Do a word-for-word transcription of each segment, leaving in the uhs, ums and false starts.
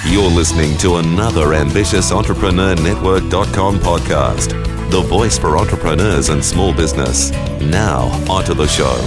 You're listening to another Ambitious Entrepreneur Network dot com podcast, the voice for entrepreneurs and small business. Now, onto the show.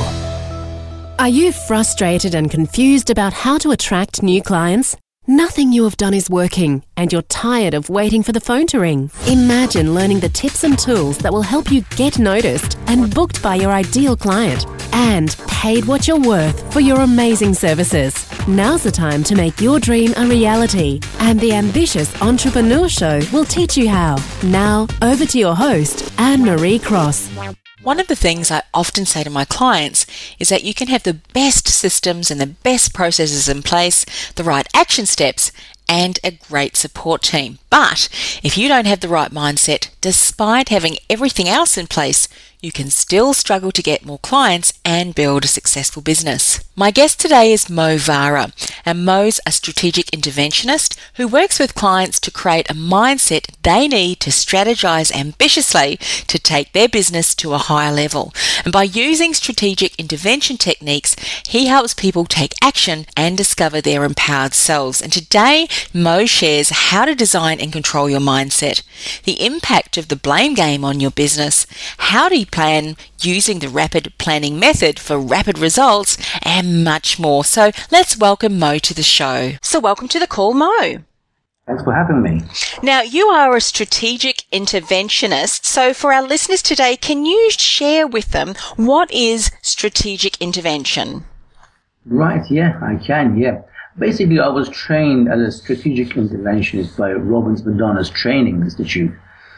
Are you frustrated and confused about how to attract new clients? Nothing you have done is working, and you're tired of waiting for the phone to ring. Imagine learning the tips and tools that will help you get noticed and booked by your ideal client, and paid what you're worth for your amazing services. Now's the time to make your dream a reality, and the Ambitious Entrepreneur Show will teach you how. Now, over to your host, Anne-Marie Cross. One of the things I often say to my clients is that you can have the best systems and the best processes in place, the right action steps, and a great support team. But if you don't have the right mindset, despite having everything else in place, you can still struggle to get more clients and build a successful business. My guest today is Mo Vara, and Mo's a strategic interventionist who works with clients to create a mindset they need to strategize ambitiously to take their business to a higher level. And by using strategic intervention techniques, he helps people take action and discover their empowered selves. And today, Mo shares how to design and control your mindset, the impact of the blame game on your business, how to plan using the rapid planning method for rapid results, and much more. So let's welcome Mo to the show. So welcome to the call, Mo. Thanks for having me. Now, you are a strategic interventionist. So for our listeners today, can you share with them what is strategic intervention? Right, yeah, I can, yeah. Basically, I was trained as a strategic interventionist by Robbins Madonna's Training Institute.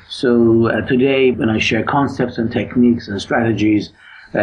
So uh, today, when I share concepts and techniques and strategies,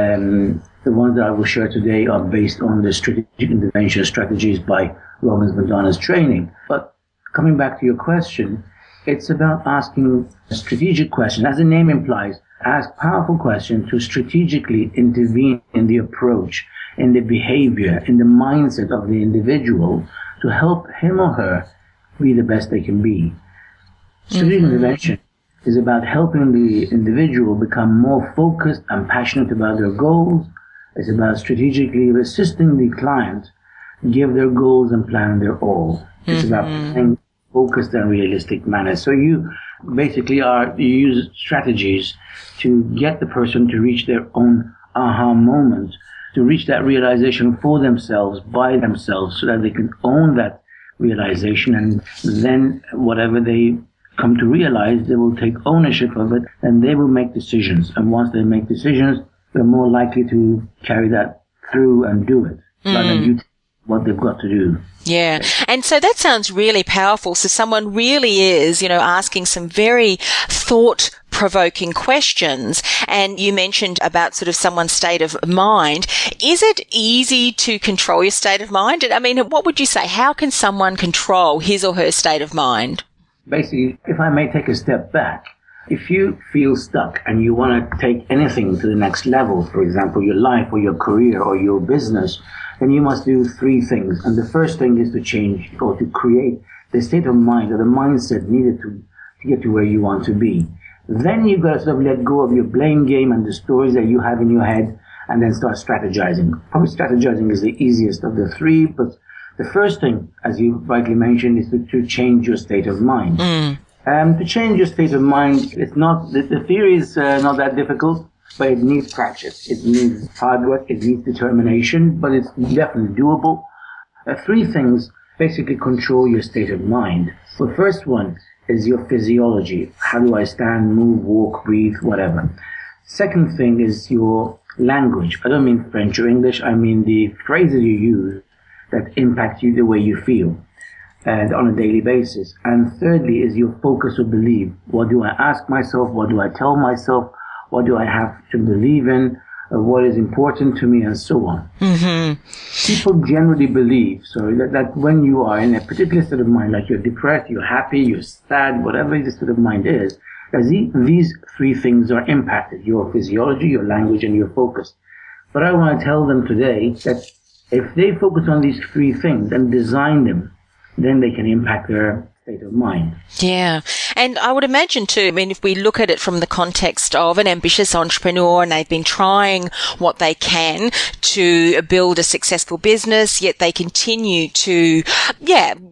um, the ones that I will share today are based on the strategic intervention strategies by Robbins Madonna's Training. But coming back to your question, it's about asking a strategic question. As the name implies, ask powerful questions to strategically intervene in the approach, in the behavior, in the mindset of the individual to help him or her be the best they can be. Strategic mm-hmm. intervention is about helping the individual become more focused and passionate about their goals. It's about strategically assisting the client give their goals and plan their all. It's mm-hmm. about being focused and realistic manner. So you basically are you use strategies to get the person to reach their own aha moment, to reach that realization for themselves, by themselves, so that they can own that realization, and then whatever they come to realize, they will take ownership of it, and they will make decisions. And once they make decisions, they're more likely to carry that through and do it, mm. rather than you what they've got to do. Yeah. And so that sounds really powerful. So someone really is, you know, asking some very thought-provoking questions. And you mentioned about sort of someone's state of mind. Is it easy to control your state of mind? I mean, what would you say? How can someone control his or her state of mind? Basically, if I may take a step back, if you feel stuck and you want to take anything to the next level, for example, your life or your career or your business, then you must do three things. And the first thing is to change or to create the state of mind or the mindset needed to, to get to where you want to be. Then you've got to sort of let go of your blame game and the stories that you have in your head, and then start strategizing. Probably strategizing is the easiest of the three, but the first thing, as you rightly mentioned, is to, to change your state of mind. Mm. Um, to change your state of mind, it's not, the, the theory is uh, not that difficult, but it needs practice. It needs hard work, it needs determination, but it's definitely doable. Uh, three things basically control your state of mind. The first one is your physiology. How do I stand, move, walk, breathe, whatever. Second thing is your language. I don't mean French or English, I mean the phrases you use that impact you the way you feel and on a daily basis. And thirdly is your focus or belief. What do I ask myself? What do I tell myself? What do I have to believe in? Uh, what is important to me, and so on. Mm-hmm. People generally believe, sorry, that, that when you are in a particular state of mind, like you're depressed, you're happy, you're sad, whatever the state of mind is, that the, these three things are impacted: your physiology, your language, and your focus. But I want to tell them today that if they focus on these three things and design them, then they can impact their state of mind. Yeah. And I would imagine too, I mean, if we look at it from the context of an ambitious entrepreneur and they've been trying what they can to build a successful business, yet they continue to, yeah,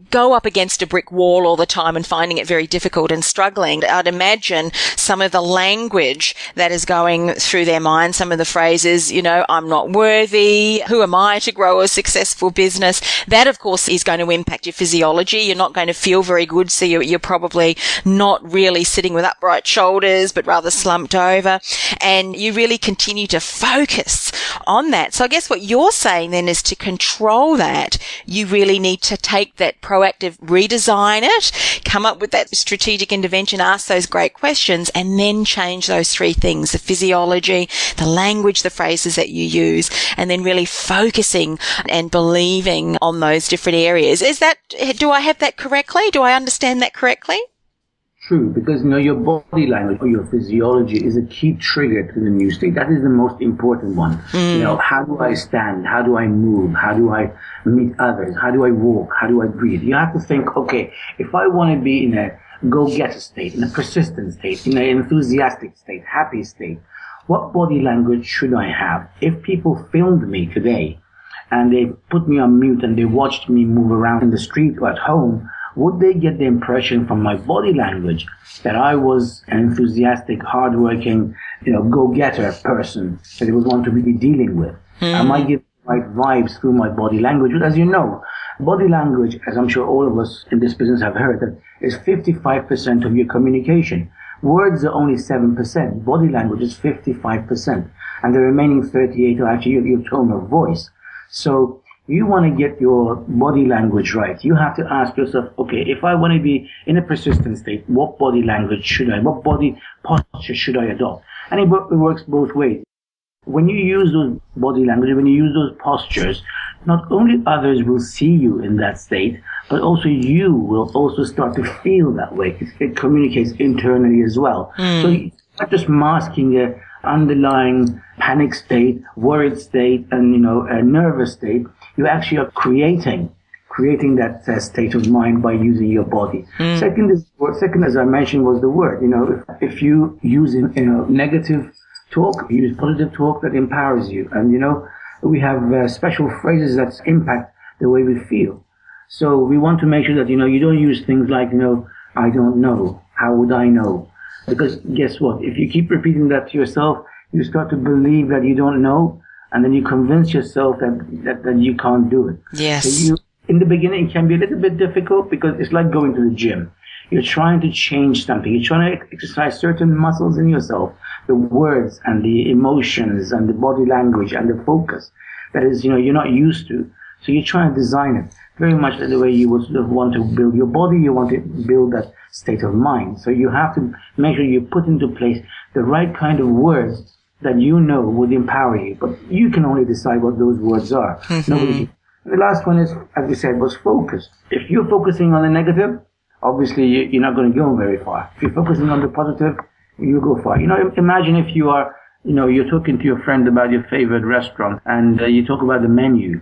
go up against a brick wall all the time and finding it very difficult and struggling, I'd imagine some of the language that is going through their mind, some of the phrases, you know, I'm not worthy, who am I to grow a successful business? That, of course, is going to impact your physiology. You're not going to feel very good, so you're, you're probably not really sitting with upright shoulders, but rather slumped over. And you really continue to focus on that. So I guess what you're saying then is to control that, you really need to take that proactive, redesign it, come up with that strategic intervention, ask those great questions, and then change those three things, the physiology, the language, the phrases that you use, and then really focusing and believing on those different areas. Is that, do I have that correctly? Do I understand that correctly? True, because, you know, your body language or your physiology is a key trigger to the new state. That is the most important one. Mm. You know, how do I stand? How do I move? How do I meet others? How do I walk? How do I breathe? You have to think, okay, if I want to be in a go-getter state, in a persistent state, in an enthusiastic state, happy state, what body language should I have? If people filmed me today and they put me on mute and they watched me move around in the street or at home, would they get the impression from my body language that I was an enthusiastic, hardworking, you know, go-getter person that they would want to be dealing with? Mm. Am I giving the right vibes through my body language? But as you know, body language, as I'm sure all of us in this business have heard, that is fifty-five percent of your communication. Words are only seven percent. Body language is fifty-five percent. And the remaining thirty-eight are actually your, your tone of voice. So you want to get your body language right. You have to ask yourself, okay, if I want to be in a persistent state, what body language should I, what body posture should I adopt? And it, it works both ways. When you use those body language, when you use those postures, not only others will see you in that state, but also you will also start to feel that way. It, it communicates internally as well. Mm. So it's not just masking a underlying panic state, worried state, and, you know, a nervous state. You actually are creating, creating that uh, state of mind by using your body. Mm. Second is, second, as I mentioned, was the word. You know, if, if you use, you know, negative talk, use positive talk that empowers you. And, you know, we have uh, special phrases that impact the way we feel. So we want to make sure that, you know, you don't use things like, you know, I don't know. How would I know? Because guess what? If you keep repeating that to yourself, you start to believe that you don't know, and then you convince yourself that, that, that you can't do it. Yes. So you, in the beginning, it can be a little bit difficult because it's like going to the gym. You're trying to change something. You're trying to exercise certain muscles in yourself, the words and the emotions and the body language and the focus that is, you know, you're not used to. So you try and design it very much the way you would sort of want to build your body. You want to build that state of mind. So you have to make sure you put into place the right kind of words that you know would empower you. But you can only decide what those words are. Mm-hmm. Nobody. The last one is, as we said, was focus. If you're focusing on the negative, obviously you're not going to go very far. If you're focusing on the positive, you'll go far. You know, imagine if you are, you know, you're talking to your friend about your favorite restaurant and uh, you talk about the menu.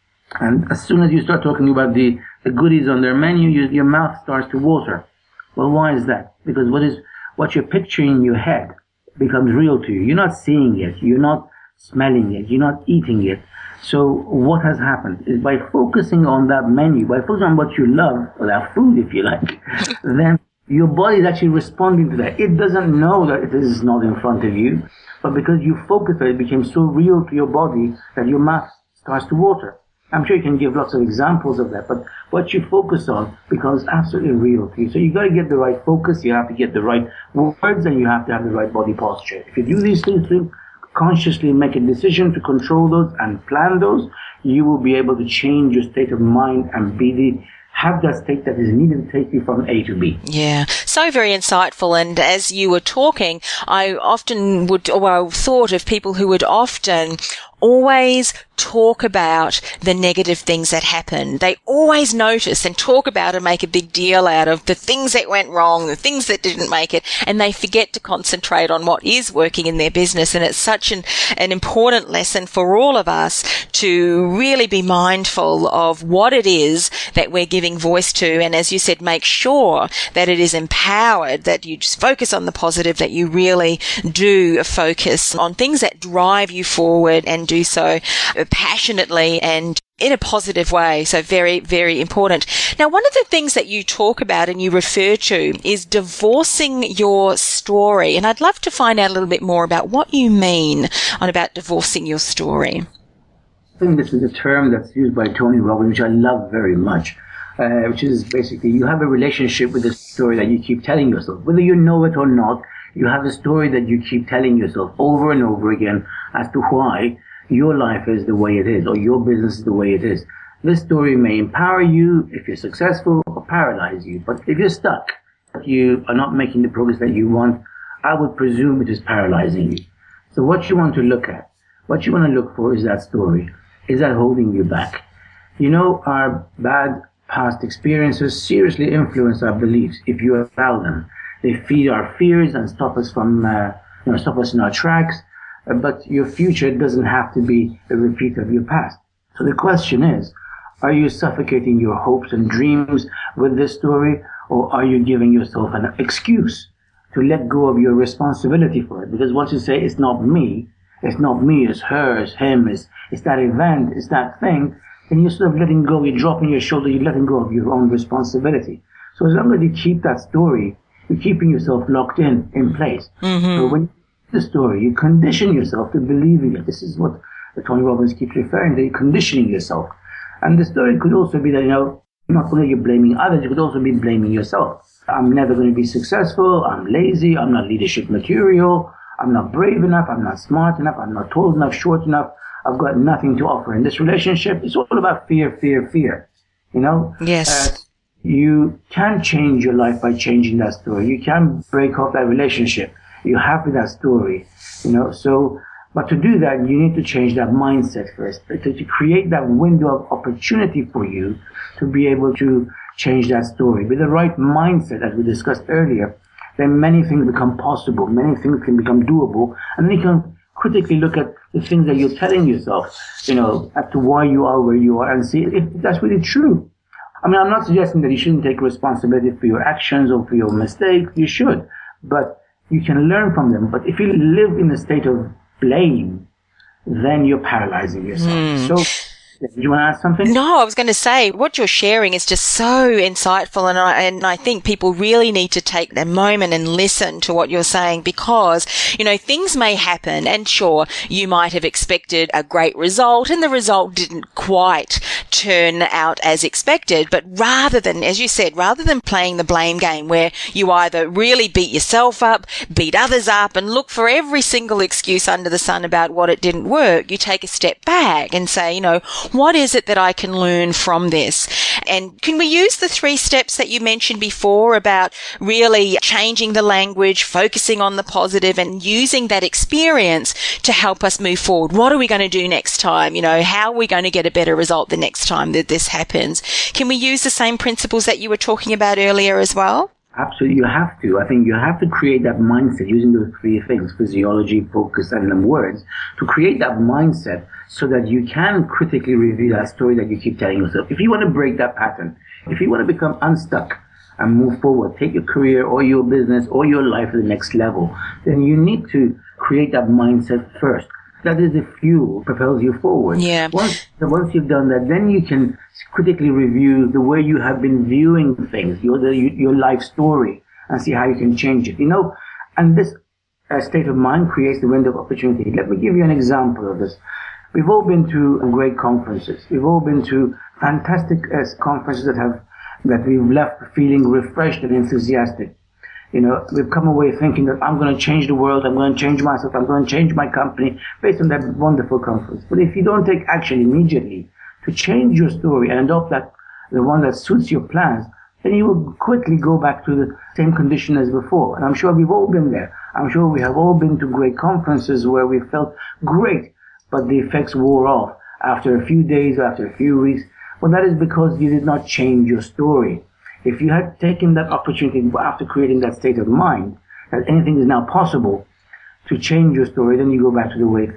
And as soon as you start talking about the, the goodies on their menu, you, your mouth starts to water. Well, why is that? Because what is what you're picturing in your head becomes real to you. You're not seeing it. You're not smelling it. You're not eating it. So what has happened is by focusing on that menu, by focusing on what you love, or that food, if you like, then your body is actually responding to that. It doesn't know that it is not in front of you, but because you focus on it, it became so real to your body that your mouth starts to water. I'm sure you can give lots of examples of that, but what you focus on becomes absolutely real to you. So you got to get the right focus, you have to get the right words, and you have to have the right body posture. If you do these things, to consciously make a decision to control those and plan those, you will be able to change your state of mind and be the have that state that is needed to take you from A to B. Yeah, so very insightful. And as you were talking, I often would, or I thought of people who would often always talk about the negative things that happen. They always notice and talk about and make a big deal out of the things that went wrong, the things that didn't make it, and they forget to concentrate on what is working in their business. And it's such an, an important lesson for all of us to really be mindful of what it is that we're giving voice to. And as you said, make sure that it is empowered, that you just focus on the positive, that you really do focus on things that drive you forward and do so passionately and in a positive way. So very, very important. Now, one of the things that you talk about and you refer to is divorcing your story. And I'd love to find out a little bit more about what you mean on about divorcing your story. I think this is a term that's used by Tony Robbins, which I love very much, uh, which is basically you have a relationship with the story that you keep telling yourself. Whether you know it or not, you have a story that you keep telling yourself over and over again as to why your life is the way it is, or your business is the way it is. This story may empower you if you're successful, or paralyze you. But if you're stuck, if you are not making the progress that you want, I would presume it is paralyzing you. So what you want to look at, what you want to look for is that story. Is that holding you back? You know, our bad past experiences seriously influence our beliefs if you allow them. They feed our fears and stop us from, uh, you know, stop us in our tracks. But your future doesn't have to be a repeat of your past. So the question is, are you suffocating your hopes and dreams with this story, or are you giving yourself an excuse to let go of your responsibility for it? Because once you say, it's not me, it's not me, it's her, it's him, it's, it's that event, it's that thing, then you're sort of letting go, you're dropping your shoulder, you're letting go of your own responsibility. So as long as you keep that story, you're keeping yourself locked in, in place. Mm-hmm. So when you the story, you condition yourself to believing it. This is what Tony Robbins keeps referring to, you're conditioning yourself. And the story could also be that, you know, not only you're blaming others, you could also be blaming yourself. I'm never going to be successful, I'm lazy, I'm not leadership material, I'm not brave enough, I'm not smart enough, I'm not tall enough, short enough, I've got nothing to offer in this relationship. It's all about fear, fear, fear. You know? Yes. Uh, you can change your life by changing that story. You can break off that relationship. You're happy with that story, you know, so, but to do that, you need to change that mindset first, to, to create that window of opportunity for you to be able to change that story. With the right mindset, as we discussed earlier, then many things become possible, many things can become doable, and then you can critically look at the things that you're telling yourself, you know, as to why you are where you are, and see if that's really true. I mean, I'm not suggesting that you shouldn't take responsibility for your actions or for your mistakes, you should, but you can learn from them. But if you live in a state of blame, then you're paralyzing yourself. Mm. So, do you want to ask something? No, I was going to say, what you're sharing is just so insightful, and I, and I think people really need to take a moment and listen to what you're saying, because, you know, things may happen, and sure, you might have expected a great result, and the result didn't quite turn out as expected, but rather than, as you said, rather than playing the blame game where you either really beat yourself up, beat others up, and look for every single excuse under the sun about what it didn't work, you take a step back and say, you know, what is it that I can learn from this? And can we use the three steps that you mentioned before about really changing the language, focusing on the positive, and using that experience to help us move forward? What are we going to do next time? You know, how are we going to get a better result the next time that this happens? Can we use the same principles that you were talking about earlier as well? Absolutely, you have to. I think you have to create that mindset using those three things, physiology, focus, and the words, to create that mindset so that you can critically review that story that you keep telling yourself. If you want to break that pattern, if you want to become unstuck and move forward, take your career or your business or your life to the next level, then you need to create that mindset first. That is the fuel that propels you forward. Yeah. Once, once you've done that, then you can critically review the way you have been viewing things, your the, your life story, and see how you can change it. You know, and this uh, state of mind creates the window of opportunity. Let me give you an example of this. We've all been to great conferences. We've all been to fantastic uh, conferences that have that we've left feeling refreshed and enthusiastic. You know, we've come away thinking that I'm going to change the world, I'm going to change myself, I'm going to change my company based on that wonderful conference. But if you don't take action immediately to change your story and adopt that, the one that suits your plans, then you will quickly go back to the same condition as before. And I'm sure we've all been there. I'm sure we have all been to great conferences where we felt great, but the effects wore off after a few days, after a few weeks. Well, that is because you did not change your story. If you had taken that opportunity after creating that state of mind, that anything is now possible, to change your story, then you go back to the way things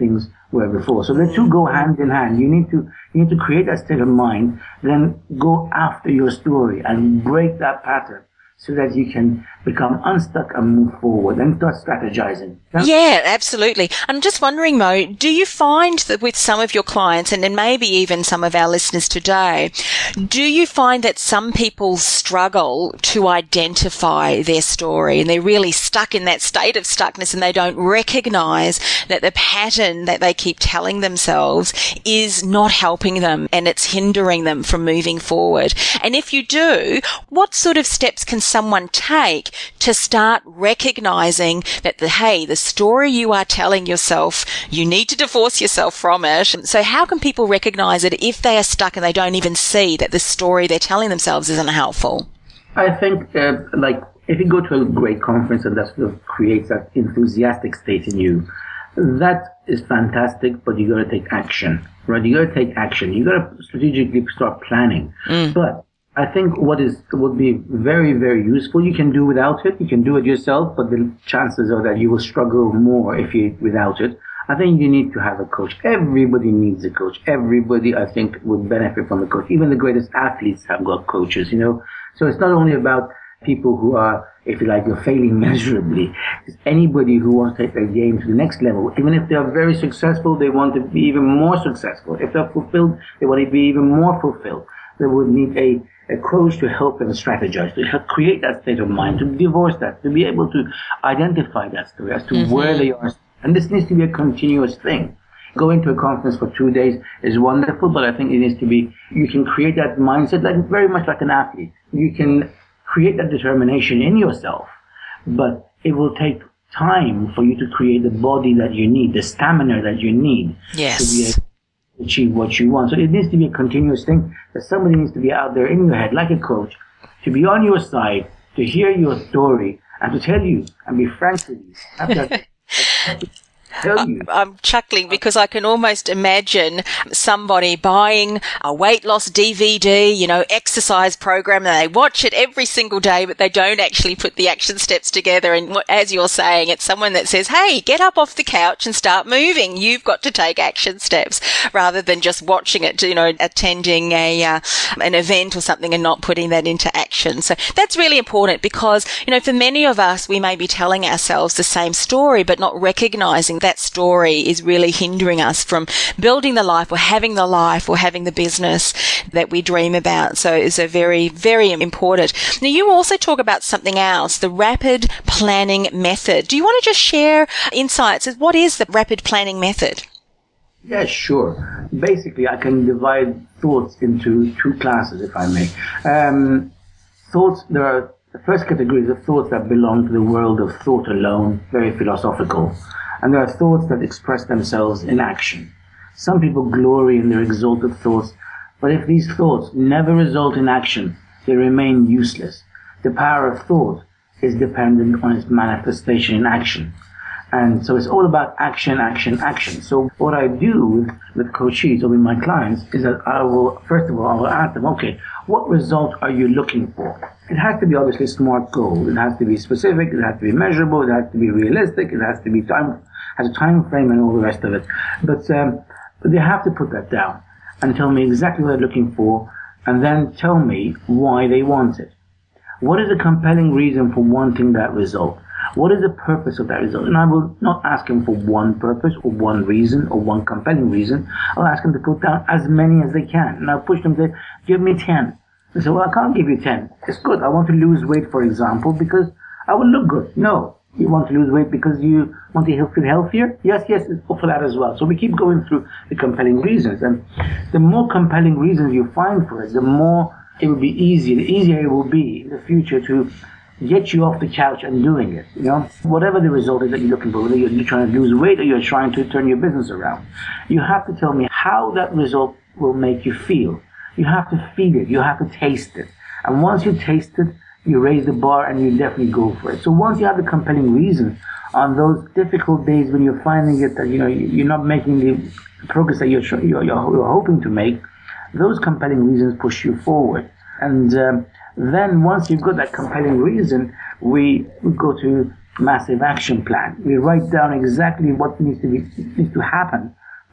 were before. So the two go hand in hand. You need to you need to create that state of mind, then go after your story and break that pattern so that you can become unstuck and move forward and start strategizing. Yeah, absolutely. I'm just wondering, Mo, do you find that with some of your clients, and then maybe even some of our listeners today, do you find that some people struggle to identify their story and they're really stuck in that state of stuckness and they don't recognize that the pattern that they keep telling themselves is not helping them and it's hindering them from moving forward? And if you do, what sort of steps can someone take to start recognizing that the, hey, the story you are telling yourself, you need to divorce yourself from it. So how can people recognize it if they are stuck and they don't even see that the story they're telling themselves isn't helpful? I think, uh, like, if you go to a great conference and that sort of creates that enthusiastic state in you, that is fantastic, but you got to take action, right? You got to take action. You got to strategically start planning. Mm. But I think what is would be very, very useful, you can do without it. You can do it yourself, but the chances are that you will struggle more if you without it. I think you need to have a coach. Everybody needs a coach. Everybody, I think, would benefit from a coach. Even the greatest athletes have got coaches, you know. So it's not only about people who are, if you like, you're failing miserably. It's anybody who wants to take their game to the next level. Even if they are very successful, they want to be even more successful. If they're fulfilled, they want to be even more fulfilled. They would need a a coach to help them strategize, to help create that state of mind, to divorce that, to be able to identify that story as to mm-hmm. where they are. And this needs to be a continuous thing. Going to a conference for two days is wonderful, but I think it needs to be, you can create that mindset like very much like an athlete. You can create that determination in yourself, but it will take time for you to create the body that you need, the stamina that you need yes. to be able to achieve what you want. So it needs to be a continuous thing, that somebody needs to be out there in your head like a coach, to be on your side, to hear your story, and to tell you and be frank with you. Have that, have to tell you. I'm chuckling because I can almost imagine somebody buying a weight loss D V D, you know, exercise program, and they watch it every single day, but they don't actually put the action steps together. And as you're saying, it's someone that says, hey, get up off the couch and start moving. You've got to take action steps, rather than just watching it, you know, attending a uh, an event or something and not putting that into action. So that's really important because, you know, for many of us, we may be telling ourselves the same story, but not recognizing that story is really hindering us from building the life or having the life or having the business that we dream about. So it's a very, very important. Now, you also talk about something else, the rapid planning method. Do you want to just share insights? What is the rapid planning method? Yeah, sure. Basically, I can divide thoughts into two classes, if I may. Um, thoughts, there are, the first category is the thoughts that belong to the world of thought alone, very philosophical. And there are thoughts that express themselves in action. Some people glory in their exalted thoughts, but if these thoughts never result in action, they remain useless. The power of thought is dependent on its manifestation in action. And so it's all about action, action, action. So what I do with, with coaches or with my clients is that I will, first of all, I will ask them, okay, what result are you looking for? It has to be obviously a smart goal. It has to be specific. It has to be measurable. It has to be realistic. It has to be time, has a time frame and all the rest of it. But, um, but they have to put that down and tell me exactly what they're looking for, and then tell me why they want it. What is the compelling reason for wanting that result? What is the purpose of that result? And I will not ask them for one purpose or one reason or one compelling reason. I'll ask them to put down as many as they can. And I'll push them to give me ten. They say, well, I can't give you ten. It's good. I want to lose weight, for example, because I will look good. No. You want to lose weight because you want to feel healthier? Yes, yes, it's for that as well. So we keep going through the compelling reasons. And the more compelling reasons you find for it, the more it will be easier, the easier it will be in the future to get you off the couch and doing it, you know, whatever the result is that you're looking for, whether you're trying to lose weight or you're trying to turn your business around. You have to tell me how that result will make you feel. You have to feel it. You have to taste it. And once you taste it, you raise the bar and you definitely go for it. So once you have the compelling reason on those difficult days when you're finding it that, you know, you're not making the progress that you're, you're, you're hoping to make, those compelling reasons push you forward. And, um, Then once you've got that compelling reason, we, we go to massive action plan. We write down exactly what needs to be, needs to happen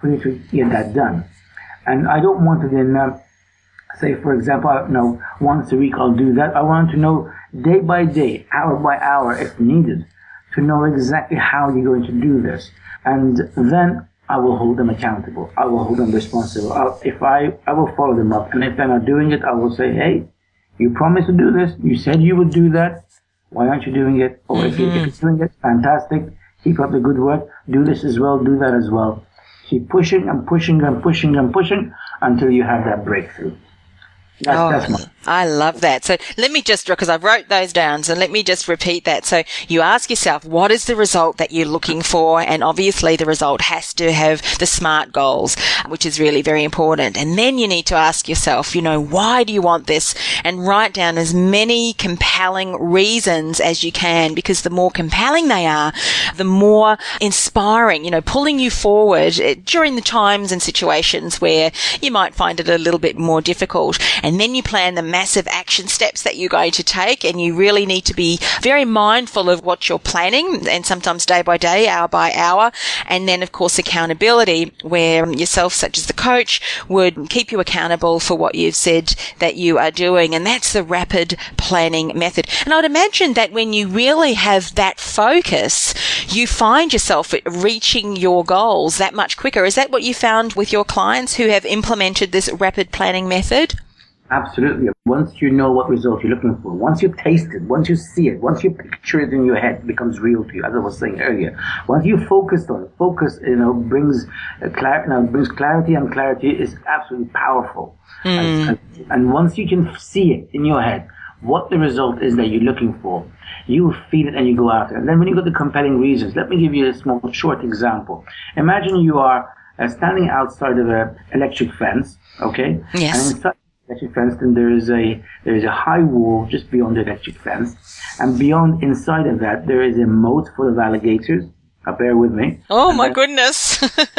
for you to get that done. And I don't want to then uh, say, for example, you know, once a week I'll do that. I want to know day by day, hour by hour, if needed, to know exactly how you're going to do this. And then I will hold them accountable. I will hold them responsible. I'll, if I, I will follow them up. And if they're not doing it, I will say, hey, you promised to do this. You said you would do that. Why aren't you doing it? Or mm-hmm. if, you, if you're doing it, fantastic. Keep up the good work. Do this as well. Do that as well. Keep pushing and pushing and pushing and pushing until you have that breakthrough. That's, oh, that's my- I love that. So let me just, because I wrote those down, so let me just repeat that. So you ask yourself, what is the result that you're looking for? And obviously the result has to have the SMART goals, which is really very important. And then you need to ask yourself, you know, why do you want this? And write down as many compelling reasons as you can, because the more compelling they are, the more inspiring, you know, pulling you forward during the times and situations where you might find it a little bit more difficult. And then you plan the massive action steps that you're going to take, and you really need to be very mindful of what you're planning, and sometimes day by day, hour by hour. And then, of course, accountability, where yourself, such as the coach, would keep you accountable for what you've said that you are doing. And that's the rapid planning method. And I'd imagine that when you really have that focus, you find yourself reaching your goals that much quicker. Is that what you found with your clients who have implemented this rapid planning method? Absolutely. Once you know what result you're looking for, once you taste it, once you see it, once you picture it in your head, it becomes real to you, as I was saying earlier. Once you focus on it, focus, you know, brings uh, clar- you know, brings clarity, and clarity is absolutely powerful. Mm. And, and, and once you can see it in your head, what the result is that you're looking for, you feel it and you go after it. And then when you got the compelling reasons, let me give you a small, short example. Imagine you are uh, standing outside of an electric fence, okay? Yes. And inside electric fence, then there is a there is a high wall just beyond the electric fence, and beyond, inside of that, there is a moat full of alligators. Uh, bear with me. Oh and my then, goodness!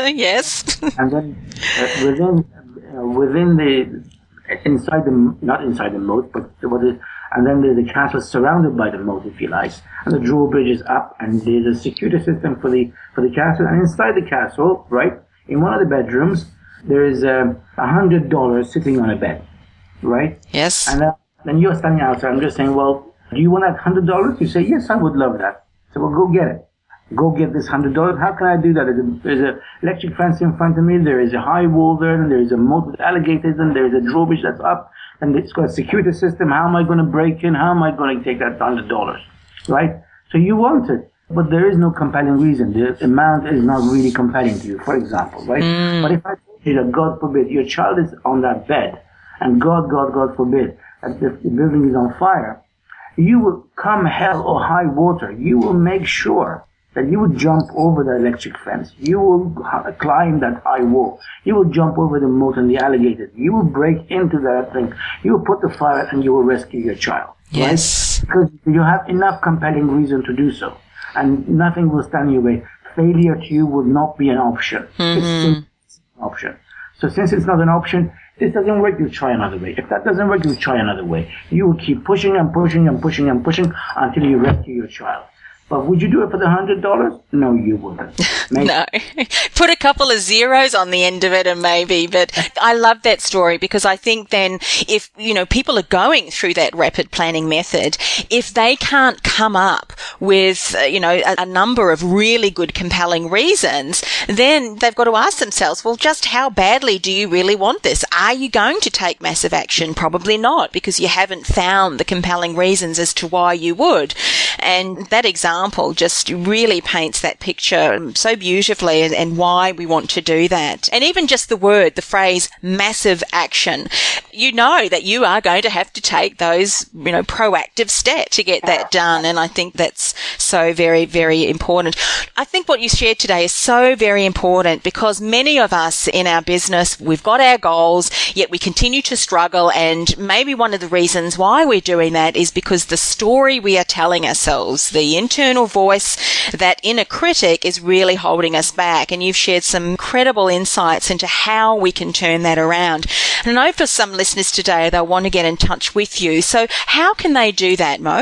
Yes. And then uh, within uh, within the inside the not inside the moat, but what is and then there's a castle surrounded by the moat, if you like, and the drawbridge is up, and there's a security system for the for the castle, and inside the castle, right in one of the bedrooms, there is a uh, hundred dollars sitting on a bed. Right? Yes. And uh, then you're standing outside. I'm just saying, well, do you want that hundred dollars? You say, yes, I would love that. So, well, go get it. Go get this hundred dollars. How can I do that? There's a, there's a electric fence in front of me. There is a high wall there. And there is a moat with alligators. And there is a drawbridge that's up. And it's got a security system. How am I going to break in? How am I going to take that hundred dollars? Right? So you want it. But there is no compelling reason. The amount is not really compelling to you, for example. Right? Mm. But if I tell you that, God forbid, your child is on that bed, and God, God, God forbid, that the building is on fire, you will, come hell or high water, you will make sure that you will jump over the electric fence. You will climb that high wall. You will jump over the moat and the alligators. You will break into that thing. You will put the fire and you will rescue your child. Yes. Right? Because you have enough compelling reason to do so. And nothing will stand in your way. Failure to you will not be an option. Mm-hmm. It's simply an option. So since it's not an option, this doesn't work, you try another way. If that doesn't work, you try another way. You will keep pushing and pushing and pushing and pushing until you rescue your child. But would you do it for the hundred dollars? No, you wouldn't. Maybe. No. Put a couple of zeros on the end of it and maybe, but I love that story because I think then if, you know, people are going through that rapid planning method, if they can't come up with, uh, you know, a, a number of really good compelling reasons, then they've got to ask themselves, well, just how badly do you really want this? Are you going to take massive action? Probably not, because you haven't found the compelling reasons as to why you would. And that example just really paints that picture so beautifully and, and why we want to do that. And even just the word, the phrase massive action, you know that you are going to have to take those, you know, proactive steps to get that done. And I think that's so very, very important. I think what you shared today is so very important because many of us in our business, we've got our goals, yet we continue to struggle. And maybe one of the reasons why we're doing that is because the story we are telling ourselves, the internal voice, that inner critic is really holding us back. And you've shared some incredible insights into how we can turn that around. And I know for some listeners today, they'll want to get in touch with you. So how can they do that, Mo?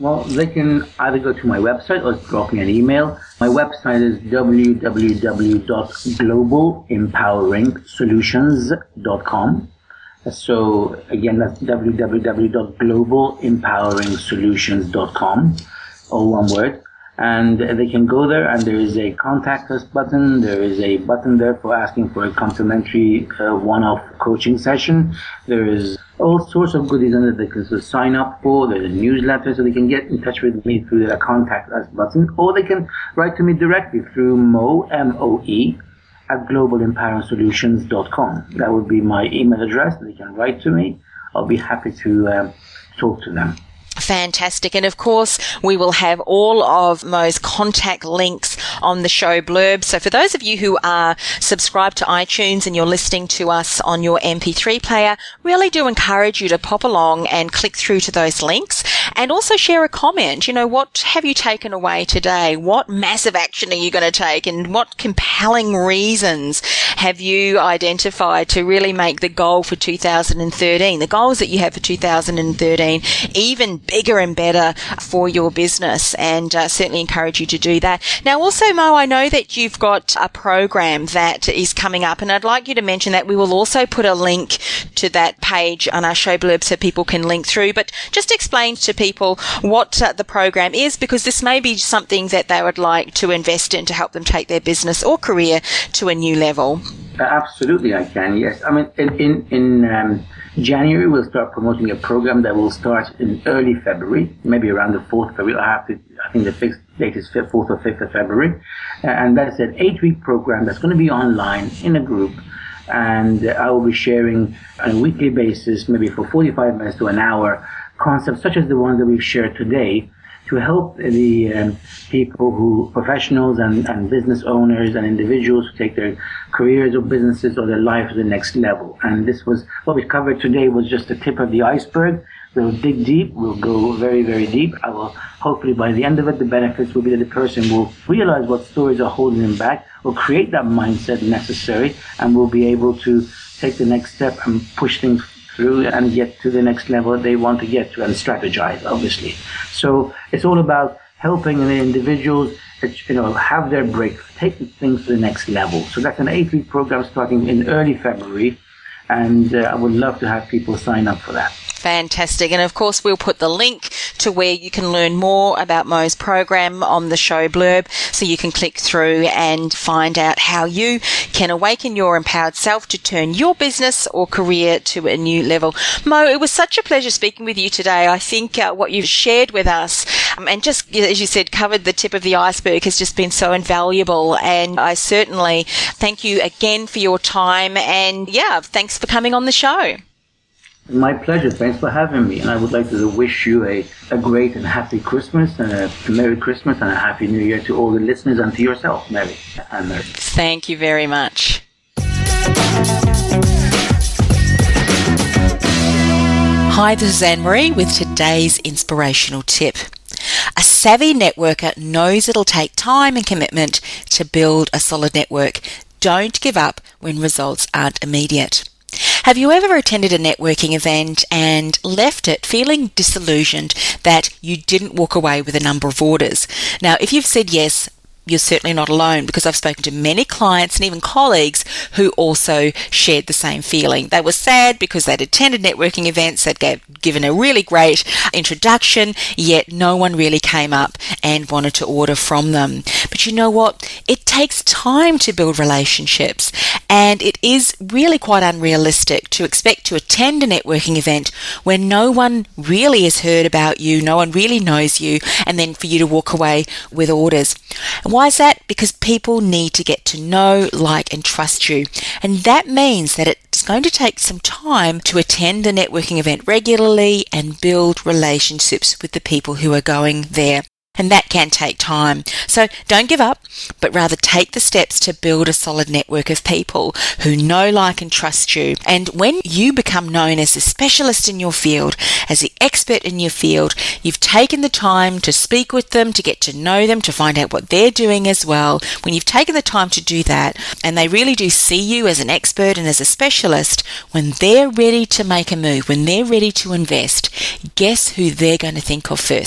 Well, they can either go to my website or drop me an email. My website is w w w dot global empowering solutions dot com. So again, that's w w w dot global empowering solutions dot com, all one word. And they can go there, and there is a contact us button. There is a button there for asking for a complimentary uh, one-off coaching session. There is all sorts of goodies under there they can sign up for. There's a newsletter, so they can get in touch with me through the contact us button, or they can write to me directly through Mo, M O E, at global empowering solutions dot com. That would be my email address. They can write to me. I'll be happy to uh, talk to them. Fantastic. And of course, we will have all of Mo's contact links on the show blurb. So for those of you who are subscribed to iTunes and you're listening to us on your M P three player, really do encourage you to pop along and click through to those links and also share a comment. You know, what have you taken away today? What massive action are you going to take? And what compelling reasons have you identified to really make the goal for two thousand thirteen, the goals that you have for two thousand thirteen, even bigger and better for your business? And uh, certainly encourage you to do that. Now, also, Mo, I know that you've got a program that is coming up, and I'd like you to mention that. We will also put a link to that page on our show blurb so people can link through. But just explain to people what uh, the program is, because this may be something that they would like to invest in to help them take their business or career to a new level. Uh, absolutely, I can. Yes, I mean, in in, in um, January we'll start promoting a program that will start in early February, maybe around the fourth of February. I have to. I think the fixed date is fourth or fifth of February, uh, and that's an eight-week program that's going to be online in a group, and uh, I will be sharing on a weekly basis, maybe for forty-five minutes to an hour, concepts such as the ones that we've shared today, to help the um, people who, professionals and, and business owners and individuals who take their careers or businesses or their life to the next level. And this was, what we covered today was just the tip of the iceberg. We'll dig deep, we'll go very, very deep. I will, hopefully by the end of it, the benefits will be that the person will realize what stories are holding them back, will create that mindset necessary, and will be able to take the next step and push things through and get to the next level they want to get to, and strategize, obviously. So it's all about helping the individuals, you know, have their breakthrough, take things to the next level. So that's an eight-week program starting in early February, and uh, I would love to have people sign up for that. Fantastic. And of course, we'll put the link to where you can learn more about Mo's program on the show blurb, so you can click through and find out how you can awaken your empowered self to turn your business or career to a new level. Mo, it was such a pleasure speaking with you today. I think uh, what you've shared with us um, and just, as you said, covered the tip of the iceberg has just been so invaluable. And I certainly thank you again for your time. And yeah, thanks for coming on the show. My pleasure. Thanks for having me. And I would like to wish you a, a great and happy Christmas, and a, a Merry Christmas and a Happy New Year to all the listeners, and to yourself, Mary. And Mary. Thank you very much. Hi, this is Anne-Marie with today's inspirational tip. A savvy networker knows it'll take time and commitment to build a solid network. Don't give up when results aren't immediate. Have you ever attended a networking event and left it feeling disillusioned that you didn't walk away with a number of orders? Now, if you've said yes, you're certainly not alone, because I've spoken to many clients and even colleagues who also shared the same feeling. They were sad because they'd attended networking events, they'd gave, given a really great introduction, yet no one really came up and wanted to order from them. But you know what? It takes time to build relationships, and it is really quite unrealistic to expect to attend a networking event where no one really has heard about you, no one really knows you, and then for you to walk away with orders. Why is that? Because people need to get to know, like, and trust you. And that means that it's going to take some time to attend a networking event regularly and build relationships with the people who are going there. And that can take time. So don't give up, but rather take the steps to build a solid network of people who know, like, and trust you. And when you become known as a specialist in your field, as the expert in your field, you've taken the time to speak with them, to get to know them, to find out what they're doing as well. When you've taken the time to do that, and they really do see you as an expert and as a specialist, when they're ready to make a move, when they're ready to invest, guess who they're going to think of first?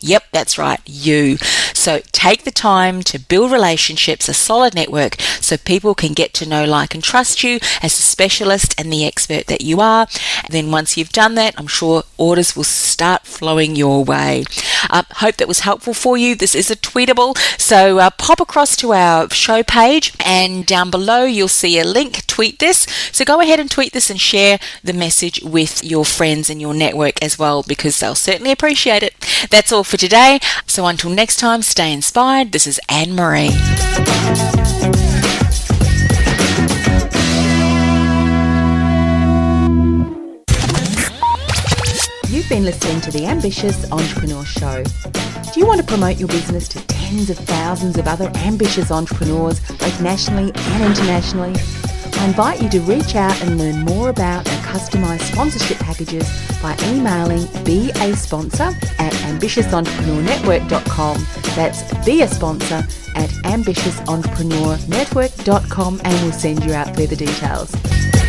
Yep, that's right, you. So take the time to build relationships, a solid network, so people can get to know, like, and trust you as the specialist and the expert that you are. And then once you've done that, I'm sure orders will start flowing your way. Uh, hope that was helpful for you. This is a tweetable, so uh, pop across to our show page, and down below you'll see a link. Tweet this. So go ahead and tweet this and share the message with your friends and your network as well, because they'll certainly appreciate it. That's all for today. So until next time, stay inspired. This is Anne-Marie. You've been listening to The Ambitious Entrepreneur Show. Do you want to promote your business to tens of thousands of other ambitious entrepreneurs, both nationally and internationally? I invite you to reach out and learn more about our customised sponsorship packages by emailing be a sponsor at ambitious entrepreneur network dot com. That's be a sponsor at ambitious entrepreneur network dot com, and we'll send you out further details.